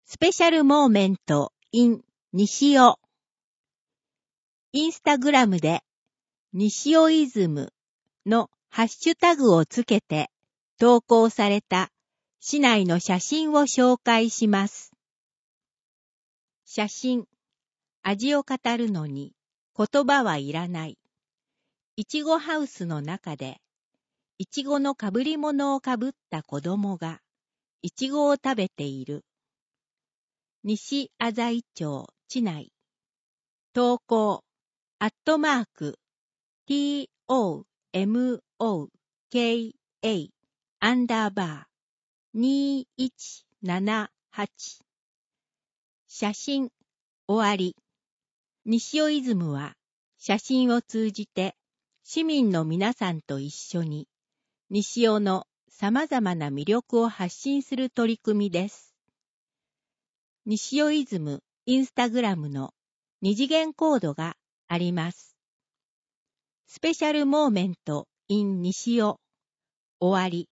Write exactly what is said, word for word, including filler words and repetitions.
スペシャルモーメント in 西尾。インスタグラムで西尾イズムのハッシュタグをつけて投稿された市内の写真を紹介します。写真、味を語るのに言葉はいらない。いちごハウスの中で、いちごのかぶり物をかぶった子供がいちごを食べている。西浅井町知内。投稿、アットマーク、トモケー、アンダーバー、にいちななはち。写真、終わり。西尾イズムは、写真を通じて、市民の皆さんと一緒に、西尾の様々な魅力を発信する取り組みです。西尾イズムインスタグラムの二次元コードがあります。スペシャルモーメント in 西尾。終わり。